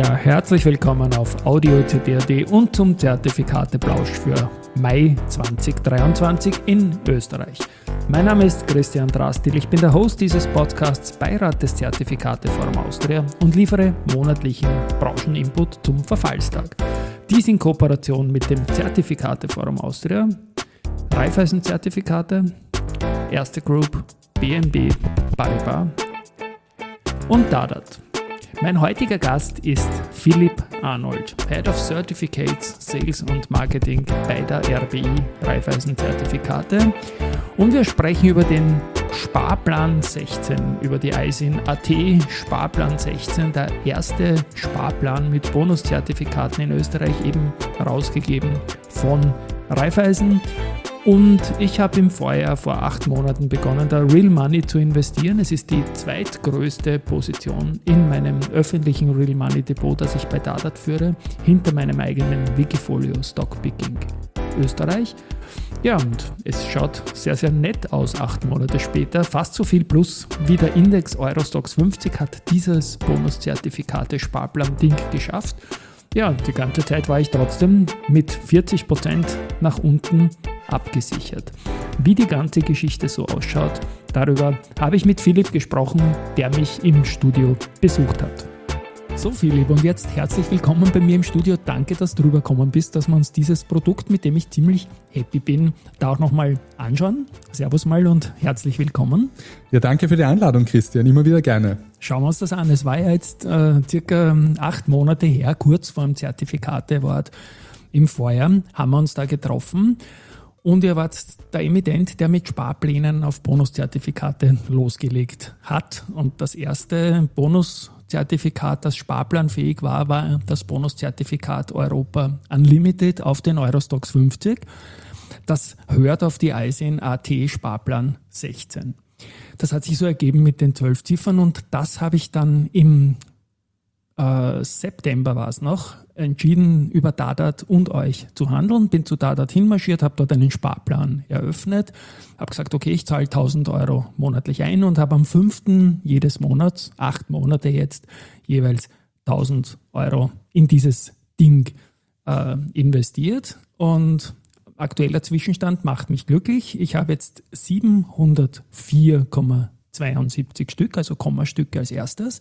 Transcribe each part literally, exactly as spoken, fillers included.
Ja, herzlich willkommen auf Audio C D R D und zum Zertifikateplausch für Mai zwanzig dreiundzwanzig in Österreich. Mein Name ist Christian Drastil, ich bin der Host dieses Podcasts, Beirat des Zertifikateforum Austria und liefere monatlichen Brancheninput zum Verfallstag. Dies in Kooperation mit dem Zertifikateforum Austria, Raiffeisen-Zertifikate, Erste Group, B N B Paribas und Dadat. Mein heutiger Gast ist Philipp Arnold, Head of Certificates, Sales und Marketing bei der R B I Raiffeisen Zertifikate, und wir sprechen über den Sparplan sechzehn, über die I S I N A T Sparplan sechzehn, der erste Sparplan mit Bonuszertifikaten in Österreich, eben herausgegeben von Raiffeisen. Und ich habe im Vorjahr vor acht Monaten begonnen, da Real Money zu investieren. Es ist die zweitgrößte Position in meinem öffentlichen Real Money Depot, das ich bei Dadat führe, hinter meinem eigenen Wikifolio Stockpicking Österreich. Ja, und es schaut sehr, sehr nett aus, acht Monate später. Fast so viel plus wie der Index Eurostoxx fünfzig hat dieses Bonuszertifikate-Sparplan-Ding geschafft. Ja, die ganze Zeit war ich trotzdem mit vierzig Prozent nach unten abgesichert. Wie die ganze Geschichte so ausschaut, darüber habe ich mit Philipp gesprochen, der mich im Studio besucht hat. So Philipp, und jetzt herzlich willkommen bei mir im Studio. Danke, dass du rübergekommen bist, dass wir uns dieses Produkt, mit dem ich ziemlich happy bin, da auch nochmal anschauen. Servus mal und herzlich willkommen. Ja, danke für die Einladung, Christian. Immer wieder gerne. Schauen wir uns das an. Es war ja jetzt äh, circa acht Monate her, kurz vor dem Zertifikate-Award im Vorjahr, haben wir uns da getroffen. Und ihr wart der Emittent, der mit Sparplänen auf Bonuszertifikate losgelegt hat. Und das erste Bonuszertifikat, das sparplanfähig war, war das Bonuszertifikat Europa Unlimited auf den Eurostoxx fünfzig. Das hört auf die I S I N A T Sparplan sechzehn. Das hat sich so ergeben mit den zwölf Ziffern, und das habe ich dann im äh, September war es noch, entschieden, über Dadat und euch zu handeln. Bin zu Dadat hinmarschiert, habe dort einen Sparplan eröffnet, habe gesagt, okay, ich zahle tausend Euro monatlich ein und habe am fünften jedes Monats, acht Monate jetzt, jeweils tausend Euro in dieses Ding äh, investiert. Und aktueller Zwischenstand macht mich glücklich. Ich habe jetzt siebenhundertvier Komma zweiundsiebzig Stück, also Kommastücke als erstes.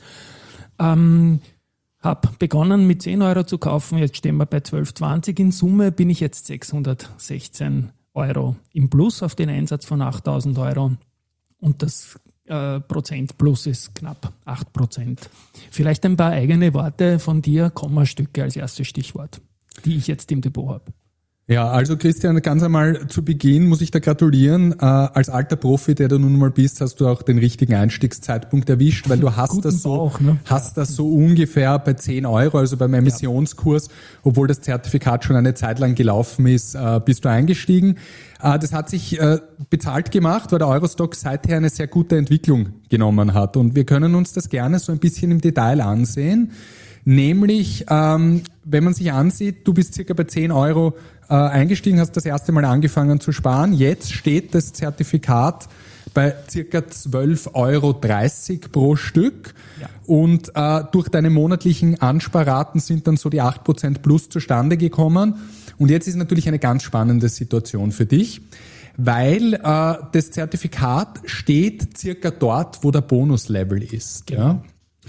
Ähm, Habe begonnen mit zehn Euro zu kaufen, jetzt stehen wir bei zwölf Komma zwanzig. In Summe bin ich jetzt sechshundertsechzehn Euro im Plus auf den Einsatz von achttausend Euro, und das äh, Prozent Plus ist knapp acht Prozent. Vielleicht ein paar eigene Worte von dir, Kommastücke als erstes Stichwort, die ich jetzt im Depot habe. Ja, also Christian, ganz einmal zu Beginn muss ich da gratulieren. Äh, als alter Profi, der du nun mal bist, hast du auch den richtigen Einstiegszeitpunkt erwischt, weil du hast das so, Bauch, ne? hast das so ungefähr bei zehn Euro, also beim Emissionskurs, obwohl das Zertifikat schon eine Zeit lang gelaufen ist, äh, bist du eingestiegen. Äh, das hat sich äh, bezahlt gemacht, weil der Eurostoxx seither eine sehr gute Entwicklung genommen hat, und wir können uns das gerne so ein bisschen im Detail ansehen. Nämlich, ähm, wenn man sich ansieht, du bist circa bei zehn Euro äh, eingestiegen, hast das erste Mal angefangen zu sparen. Jetzt steht das Zertifikat bei circa zwölf Euro dreißig pro Stück. Ja. Und äh, durch deine monatlichen Ansparraten sind dann so die acht Prozent plus zustande gekommen. Und jetzt ist natürlich eine ganz spannende Situation für dich, weil äh, das Zertifikat steht circa dort, wo der Bonuslevel ist. Genau. Ja?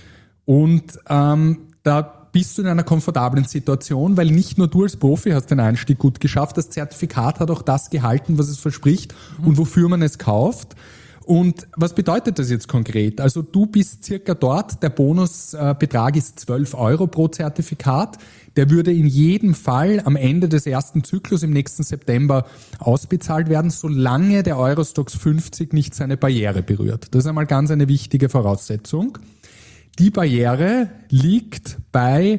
Und ähm, da bist du in einer komfortablen Situation, weil nicht nur du als Profi hast den Einstieg gut geschafft, das Zertifikat hat auch das gehalten, was es verspricht mhm. und wofür man es kauft. Und was bedeutet das jetzt konkret? Also du bist circa dort, der Bonusbetrag ist zwölf Euro pro Zertifikat. Der würde in jedem Fall am Ende des ersten Zyklus im nächsten September ausbezahlt werden, solange der Eurostoxx fünfzig nicht seine Barriere berührt. Das ist einmal ganz eine wichtige Voraussetzung. Die Barriere liegt bei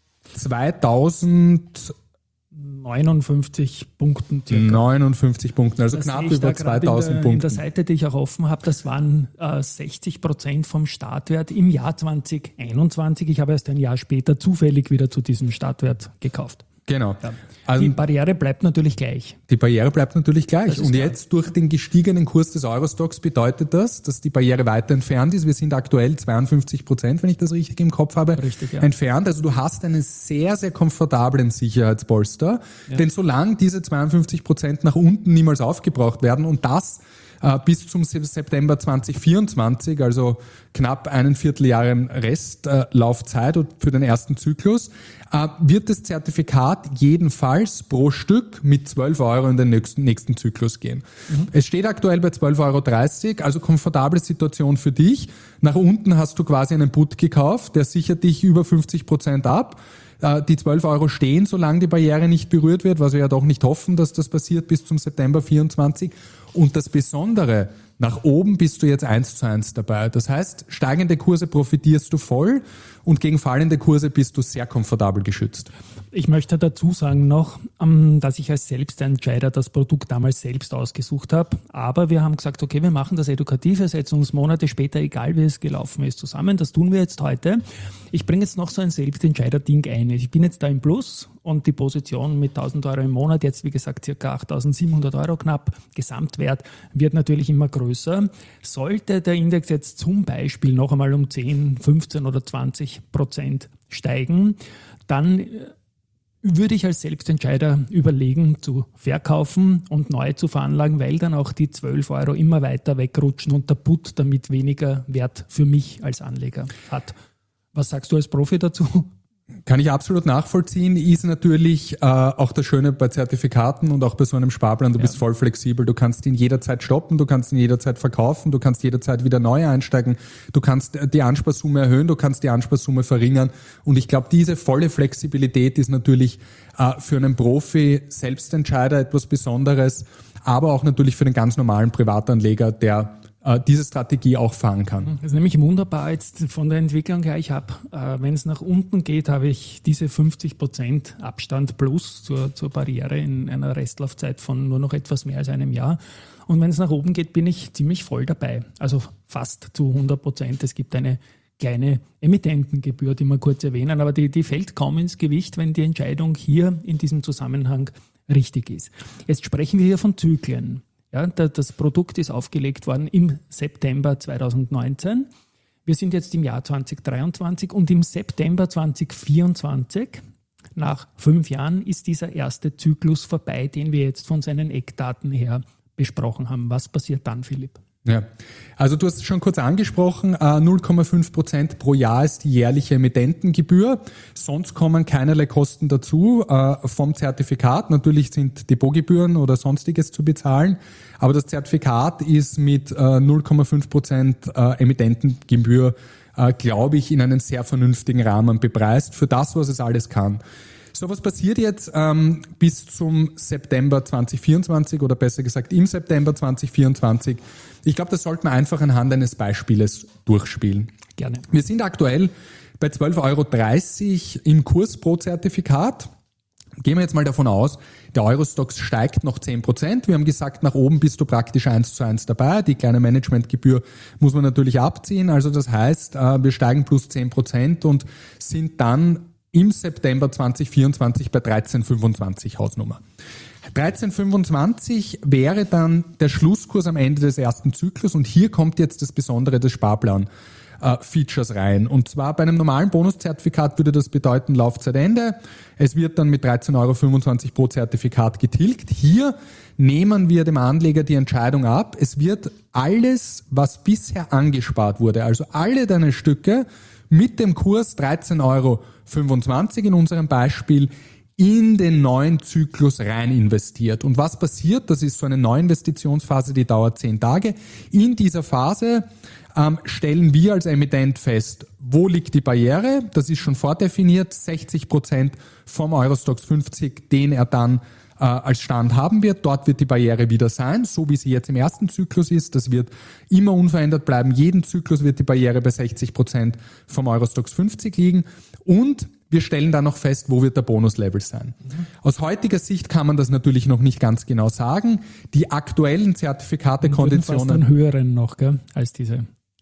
zweitausendneunundfünfzig Punkten circa. neunundfünfzig Punkten, also das knapp über zweitausend in der, Punkten. In der Seite, die ich auch offen habe, das waren äh, sechzig Prozent vom Startwert im Jahr zwanzig einundzwanzig. Ich habe erst ein Jahr später zufällig wieder zu diesem Startwert gekauft. Genau. Ja. Also die Barriere bleibt natürlich gleich. Die Barriere bleibt natürlich gleich. Und klar. Jetzt durch den gestiegenen Kurs des Eurostoxx bedeutet das, dass die Barriere weiter entfernt ist. Wir sind aktuell zweiundfünfzig Prozent, wenn ich das richtig im Kopf habe, richtig, ja. entfernt. Also du hast einen sehr, sehr komfortablen Sicherheitspolster. Ja. Denn solange diese zweiundfünfzig Prozent nach unten niemals aufgebraucht werden und das äh, bis zum September zwanzig vierundzwanzig, also knapp einen Vierteljahr Restlaufzeit äh, für den ersten Zyklus, äh, wird das Zertifikat jedenfalls pro Stück mit zwölf Euro in den nächsten, nächsten Zyklus gehen. Mhm. Es steht aktuell bei zwölf Euro dreißig, also komfortable Situation für dich. Nach unten hast du quasi einen Put gekauft, der sichert dich über fünfzig Prozent ab. Die zwölf Euro stehen, solange die Barriere nicht berührt wird, was wir ja doch nicht hoffen, dass das passiert bis zum September vierundzwanzig. Und das Besondere, nach oben bist du jetzt eins zu eins dabei. Das heißt, steigende Kurse profitierst du voll und gegen fallende Kurse bist du sehr komfortabel geschützt. Ich möchte dazu sagen noch, dass ich als Selbstentscheider das Produkt damals selbst ausgesucht habe. Aber wir haben gesagt, okay, wir machen das edukativ, wir setzen uns Monate später, egal wie es gelaufen ist, zusammen. Das tun wir jetzt heute. Ich bringe jetzt noch so ein Selbstentscheider-Ding ein. Ich bin jetzt da im Plus und die Position mit tausend Euro im Monat, jetzt wie gesagt ca. achttausendsiebenhundert Euro knapp, Gesamtwert, wird natürlich immer größer. Sollte der Index jetzt zum Beispiel noch einmal um zehn, fünfzehn oder zwanzig Prozent steigen, dann würde ich als Selbstentscheider überlegen, zu verkaufen und neu zu veranlagen, weil dann auch die zwölf Euro immer weiter wegrutschen und der Put damit weniger Wert für mich als Anleger hat. Was sagst du als Profi dazu? Kann ich absolut nachvollziehen, ist natürlich äh, auch das Schöne bei Zertifikaten und auch bei so einem Sparplan, du ja. bist voll flexibel, du kannst ihn jederzeit stoppen, du kannst ihn jederzeit verkaufen, du kannst jederzeit wieder neu einsteigen, du kannst die Ansparsumme erhöhen, du kannst die Ansparsumme verringern und ich glaube, diese volle Flexibilität ist natürlich äh, für einen Profi Selbstentscheider etwas Besonderes, aber auch natürlich für den ganz normalen Privatanleger, der diese Strategie auch fahren kann. Das ist nämlich wunderbar jetzt von der Entwicklung her. Ich habe, äh, wenn es nach unten geht, habe ich diese fünfzig Prozent Abstand plus zur, zur Barriere in einer Restlaufzeit von nur noch etwas mehr als einem Jahr. Und wenn es nach oben geht, bin ich ziemlich voll dabei. Also fast zu hundert Prozent. Es gibt eine kleine Emittentengebühr, die wir kurz erwähnen, aber die, die fällt kaum ins Gewicht, wenn die Entscheidung hier in diesem Zusammenhang richtig ist. Jetzt sprechen wir hier von Zyklen. Ja, das Produkt ist aufgelegt worden im September zweitausendneunzehn. Wir sind jetzt im Jahr zwanzig dreiundzwanzig und im September zwanzig vierundzwanzig, nach fünf Jahren, ist dieser erste Zyklus vorbei, den wir jetzt von seinen Eckdaten her besprochen haben. Was passiert dann, Philipp? Ja, also du hast es schon kurz angesprochen, null Komma fünf Prozent pro Jahr ist die jährliche Emittentengebühr. Sonst kommen keinerlei Kosten dazu äh, vom Zertifikat. Natürlich sind Depotgebühren oder sonstiges zu bezahlen, aber das Zertifikat ist mit äh, null Komma fünf Prozent äh, Emittentengebühr, äh, glaube ich, in einem sehr vernünftigen Rahmen bepreist für das, was es alles kann. So, was passiert jetzt ähm, bis zum September zwanzig vierundzwanzig oder besser gesagt im September zwanzig vierundzwanzig? Ich glaube, das sollten wir einfach anhand eines Beispieles durchspielen. Gerne. Wir sind aktuell bei zwölf Euro dreißig im Kurs pro Zertifikat. Gehen wir jetzt mal davon aus, der Eurostoxx steigt noch zehn Prozent. Wir haben gesagt, nach oben bist du praktisch eins zu eins dabei. Die kleine Managementgebühr muss man natürlich abziehen. Also das heißt, wir steigen plus zehn Prozent und sind dann im September zwanzig vierundzwanzig bei dreizehn Komma fünfundzwanzig Hausnummer. dreizehn Komma fünfundzwanzig wäre dann der Schlusskurs am Ende des ersten Zyklus und hier kommt jetzt das Besondere des Sparplan-Features rein. Und zwar bei einem normalen Bonuszertifikat würde das bedeuten Laufzeitende. Es wird dann mit dreizehn Euro fünfundzwanzig pro Zertifikat getilgt. Hier nehmen wir dem Anleger die Entscheidung ab. Es wird alles, was bisher angespart wurde, also alle deine Stücke mit dem Kurs dreizehn Euro fünfundzwanzig in unserem Beispiel in den neuen Zyklus rein investiert. Und was passiert? Das ist so eine Neuinvestitionsphase, die dauert zehn Tage. In dieser Phase ähm, stellen wir als Emittent fest, wo liegt die Barriere? Das ist schon vordefiniert, sechzig Prozent vom Eurostoxx fünfzig, den er dann äh, als Stand haben wird. Dort wird die Barriere wieder sein, so wie sie jetzt im ersten Zyklus ist. Das wird immer unverändert bleiben. Jeden Zyklus wird die Barriere bei sechzig Prozent vom Eurostoxx fünfzig liegen. Und wir stellen dann noch fest, wo wird der Bonuslevel sein. Mhm. Aus heutiger Sicht kann man das natürlich noch nicht ganz genau sagen. Die aktuellen Zertifikate, Konditionen... Fast einen höheren noch, gell, als diese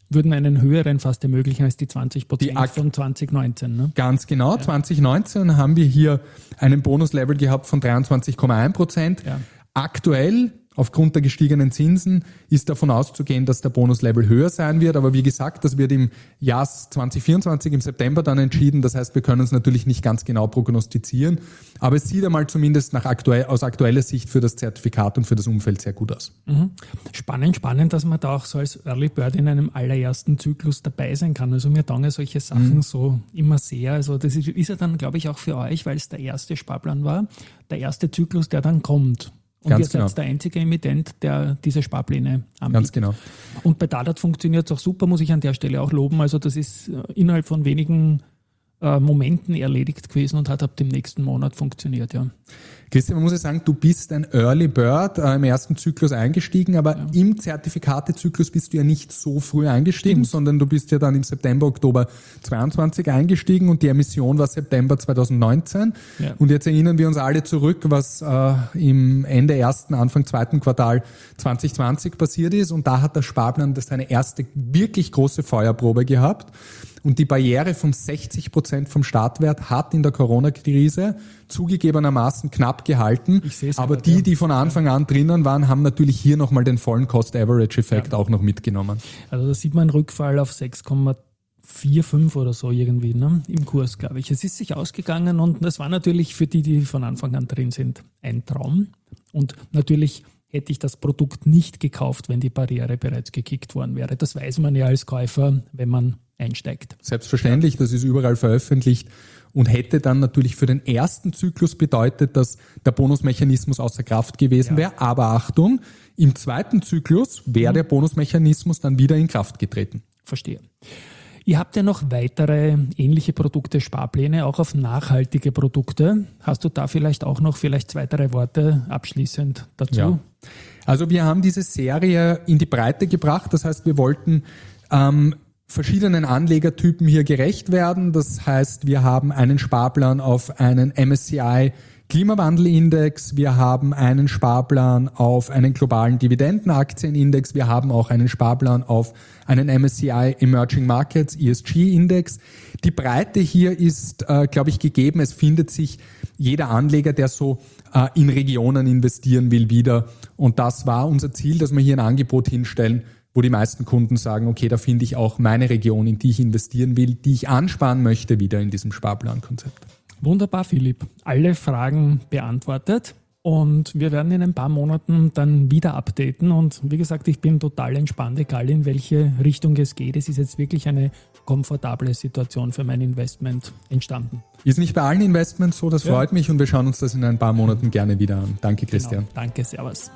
würden einen höheren fast ermöglichen als die zwanzig Prozent die von zwanzig neunzehn. Ne? Ganz genau. Ja. zwanzig neunzehn haben wir hier einen Bonuslevel gehabt von dreiundzwanzig Komma eins Prozent. Ja. Aktuell, aufgrund der gestiegenen Zinsen, ist davon auszugehen, dass der Bonuslevel höher sein wird. Aber wie gesagt, das wird im Jahr zwanzig vierundzwanzig im September dann entschieden. Das heißt, wir können es natürlich nicht ganz genau prognostizieren. Aber es sieht einmal zumindest nach aktuell, aus aktueller Sicht für das Zertifikat und für das Umfeld sehr gut aus. Mhm. Spannend, spannend, dass man da auch so als Early Bird in einem allerersten Zyklus dabei sein kann. Also mir taugen solche Sachen mhm. so immer sehr. Also das ist, ist ja dann, glaube ich, auch für euch, weil es der erste Sparplan war, der erste Zyklus, der dann kommt. Und Ganz ihr seid genau. der einzige Emittent, der diese Sparpläne anbietet. Ganz genau. Und bei Dadat funktioniert es auch super, muss ich an der Stelle auch loben. Also das ist innerhalb von wenigen äh, Momenten erledigt gewesen und hat ab dem nächsten Monat funktioniert, ja. Christian, man muss ja sagen, du bist ein Early Bird äh, im ersten Zyklus eingestiegen, aber ja. im Zertifikatezyklus bist du ja nicht so früh eingestiegen, Stimmt. sondern du bist ja dann im September, Oktober zweiundzwanzig eingestiegen und die Emission war September zweitausendneunzehn. Ja. Und jetzt erinnern wir uns alle zurück, was äh, im Ende ersten, Anfang zweiten Quartal zwanzig zwanzig passiert ist, und da hat der Sparplan das seine erste wirklich große Feuerprobe gehabt. Und die Barriere von sechzig Prozent vom Startwert hat in der Corona-Krise zugegebenermaßen knapp gehalten. Aber die, die von Anfang an drinnen waren, haben natürlich hier nochmal den vollen Cost-Average-Effekt ja. auch noch mitgenommen. Also da sieht man einen Rückfall auf sechs Komma fünfundvierzig oder so irgendwie, ne, im Kurs, glaube ich. Es ist sich ausgegangen und das war natürlich für die, die von Anfang an drin sind, ein Traum. Und natürlich hätte ich das Produkt nicht gekauft, wenn die Barriere bereits gekickt worden wäre. Das weiß man ja als Käufer, wenn man einsteigt. Selbstverständlich, das ist überall veröffentlicht und hätte dann natürlich für den ersten Zyklus bedeutet, dass der Bonusmechanismus außer Kraft gewesen ja. wäre. Aber Achtung, im zweiten Zyklus wäre mhm. der Bonusmechanismus dann wieder in Kraft getreten. Verstehe. Ihr habt ja noch weitere ähnliche Produkte, Sparpläne, auch auf nachhaltige Produkte. Hast du da vielleicht auch noch vielleicht zwei, drei Worte abschließend dazu? Ja. Also wir haben diese Serie in die Breite gebracht. Das heißt, wir wollten ähm, verschiedenen Anlegertypen hier gerecht werden. Das heißt, wir haben einen Sparplan auf einen M S C I Klimawandelindex, wir haben einen Sparplan auf einen globalen Dividendenaktienindex, wir haben auch einen Sparplan auf einen M S C I Emerging Markets E S G Index. Die Breite hier ist, äh, glaube ich, gegeben. Es findet sich jeder Anleger, der so äh, in Regionen investieren will, wieder. Und das war unser Ziel, dass wir hier ein Angebot hinstellen, wo die meisten Kunden sagen, okay, da finde ich auch meine Region, in die ich investieren will, die ich ansparen möchte, wieder in diesem Sparplankonzept. Wunderbar, Philipp. Alle Fragen beantwortet und wir werden in ein paar Monaten dann wieder updaten und wie gesagt, ich bin total entspannt, egal in welche Richtung es geht. Es ist jetzt wirklich eine komfortable Situation für mein Investment entstanden. Ist nicht bei allen Investments so, das ja. freut mich und wir schauen uns das in ein paar Monaten gerne wieder an. Danke, Christian. Genau. Danke, servus.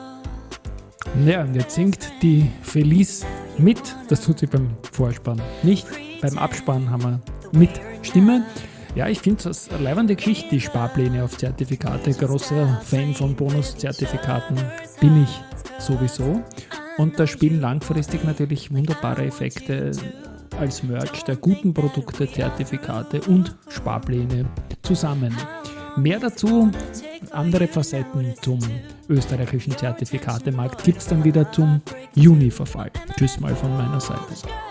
Ja, und jetzt singt die Felice mit, das tut sie beim Vorspann nicht, beim Abspann haben wir mit Stimme. Ja, ich finde das eine leibende Geschichte, die Sparpläne auf Zertifikate. Großer Fan von Bonuszertifikaten bin ich sowieso. Und da spielen langfristig natürlich wunderbare Effekte als Merch der guten Produkte, Zertifikate und Sparpläne zusammen. Mehr dazu, andere Facetten zum österreichischen Zertifikatemarkt gibt es dann wieder zum Juni-Verfall. Tschüss mal von meiner Seite.